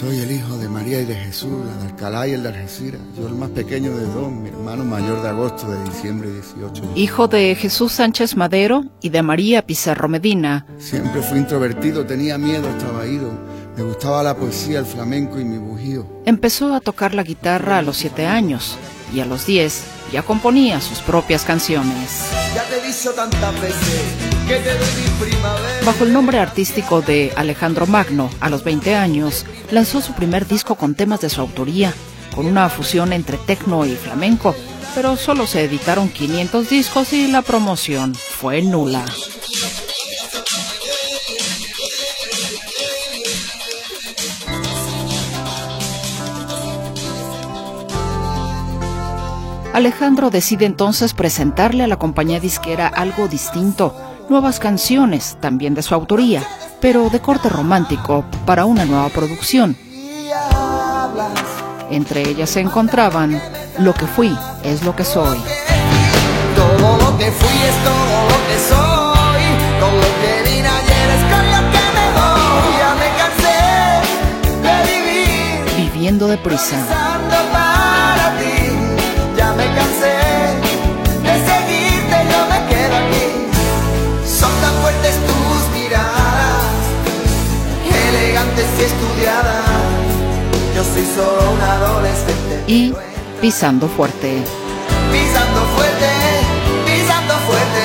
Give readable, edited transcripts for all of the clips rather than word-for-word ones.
Soy el hijo de María y de Jesús, la de Alcalá y el de Algeciras. Yo el más pequeño de dos, mi hermano mayor de agosto, de diciembre 18. Hijo de Jesús Sánchez Madero y de María Pizarro Medina. Siempre fui introvertido, tenía miedo, estaba ido. Me gustaba la poesía, el flamenco y mi bujío. Empezó a tocar la guitarra a los 7 años y a los 10 ya componía sus propias canciones. Ya te he dicho tantas veces que te doy mi primavera. Bajo el nombre artístico de Alejandro Magno, a los 20 años, lanzó su primer disco con temas de su autoría, con una fusión entre tecno y flamenco, pero solo se editaron 500 discos y la promoción fue nula. Alejandro decide entonces presentarle a la compañía disquera algo distinto, nuevas canciones, también de su autoría, pero de corte romántico, para una nueva producción. Entre ellas se encontraban Lo que fui es lo que soy. Todo lo que fui es todo lo que soy. Todo lo que vine ayer es con lo que me voy. Ya me cansé de vivir Viviendo deprisa. pensando para ti. Ya me cansé de seguirte, yo me quedo aquí. Son tan fuertes tus miradas, elegantes y estudiadas. Yo soy solo un adolescente. Y Pisando fuerte. Pisando fuerte, pisando fuerte.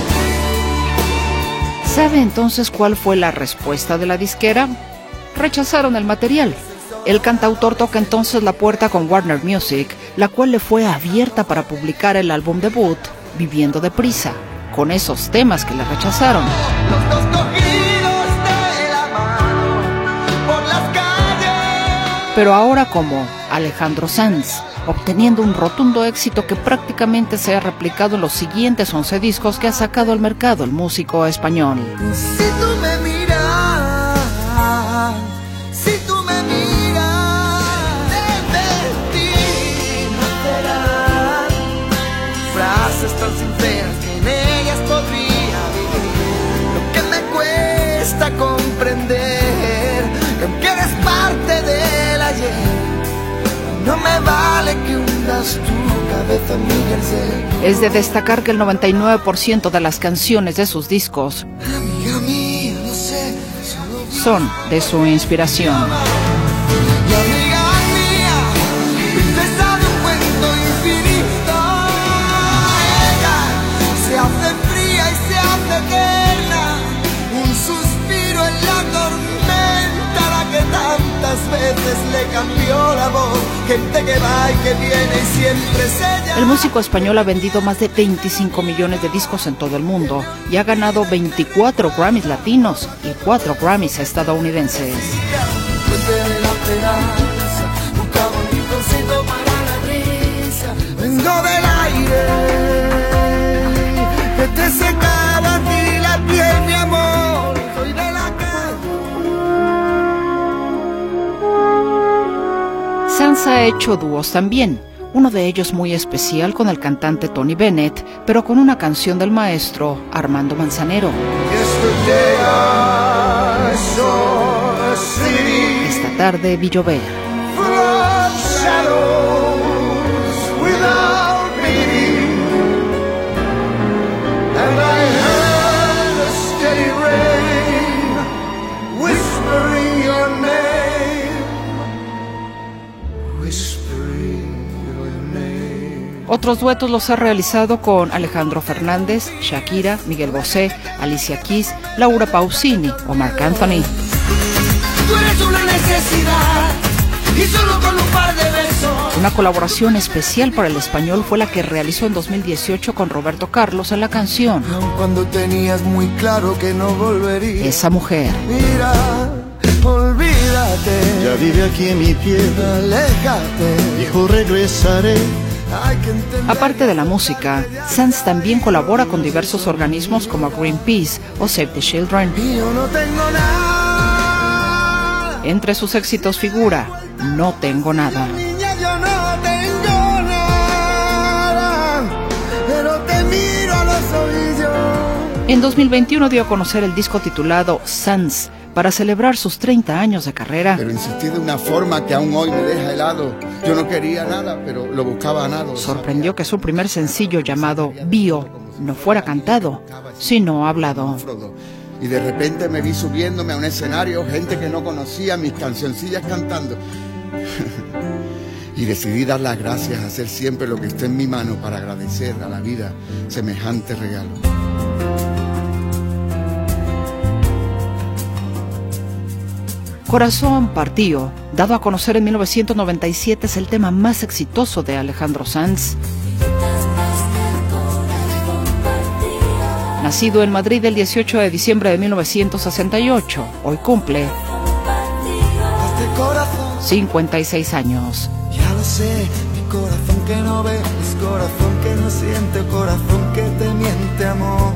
¿Sabe entonces cuál fue la respuesta de la disquera? Rechazaron el material. El cantautor toca entonces la puerta con Warner Music, la cual le fue abierta para publicar el álbum debut, Viviendo deprisa, con esos temas que le rechazaron. Los dos cogidos de la mano por las calles. Pero ahora como Alejandro Sanz, obteniendo un rotundo éxito que prácticamente se ha replicado en los siguientes 11 discos que ha sacado al mercado el músico español. Si tú me miras, si tú me miras, de ti nacerán frases tan sinceras que en ellas podría vivir. Lo que me cuesta comprender que aunque eres parte del ayer, no me vale que hundas tu cabeza en mi jersey. Es de destacar que el 99% de las canciones de sus discos Amiga mía, no sé, solo son de su inspiración. y amiga mía, princesa de un cuento infinito. Ella se hace fría y se hace eterna, un suspiro en la tormenta, la que tantas veces le cambió la voz. Gente que va y que viene y siempre se llama. El músico español ha vendido más de 25 millones de discos en todo el mundo y ha ganado 24 Grammys latinos y 4 Grammys estadounidenses. Fuente de la esperanza, buscaba un rinconcito para la risa. Vengo del aire que te secaba a ti la piel, mi amor. Soy de la Sanz ha hecho dúos también, uno de ellos muy especial con el cantante Tony Bennett, pero con una canción del maestro Armando Manzanero. Esta tarde vi llover. Otros duetos los ha realizado con Alejandro Fernández, Shakira, Miguel Bosé, Alicia Keys, Laura Pausini o Marc Anthony. Tú eres una necesidad y solo con un par de besos. Una colaboración especial para el español fue la que realizó en 2018 con Roberto Carlos en la canción Aun cuando tenías muy claro que no volvería. Esa mujer. Mira, olvídate. Ya vive aquí en mi piel, Aléjate. dijo regresaré. Hay que entender. Aparte de la música, Sanz también colabora con diversos organismos como Greenpeace o Save the Children. Y yo no tengo nada. Entre sus éxitos figura No tengo nada. Niña, yo no tengo nada. Pero te miro a los ojos. En 2021 dio a conocer el disco titulado Sanz, para celebrar sus 30 años de carrera. Pero insistí de una forma que aún hoy me deja helado. Yo no quería nada, pero lo buscaba a nada. Sorprendió que su primer sencillo llamado Bio no fuera cantado, sino hablado. Y de repente me vi subiéndome a un escenario, gente que no conocía, mis cancioncillas cantando. Y decidí dar las gracias, hacer siempre lo que esté en mi mano para agradecer a la vida semejante regalo. Corazón Partido, dado a conocer en 1997, es el tema más exitoso de Alejandro Sanz. Nacido en Madrid el 18 de diciembre de 1968, hoy cumple 56 años. Ya lo sé, mi corazón que no ve, es corazón que no siente, corazón que te miente, amor.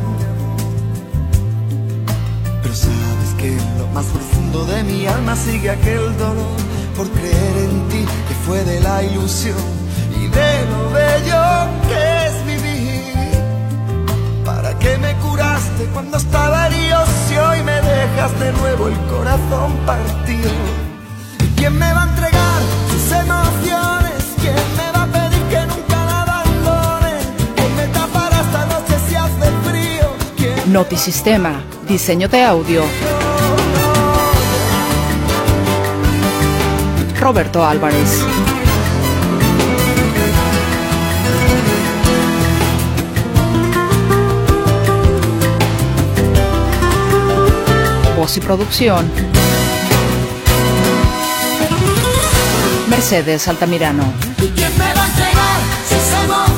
Pero sabes que en lo más profundo de mi alma sigue aquel dolor por creer en ti, que fue de la ilusión y de lo bello que es vivir. ¿Para qué me curaste cuando estaba herido si hoy me dejas de nuevo el corazón partido? ¿Y quién me va a entregar sus emociones? ¿Quién me va a pedir que nunca la abandone? ¿Quién me tapará esta noche si hace frío? ¿Quién... Notisistema, diseño de audio, Roberto Álvarez. Voz y producción, Mercedes Altamirano. ¿Y quién me va a entregar sus emociones?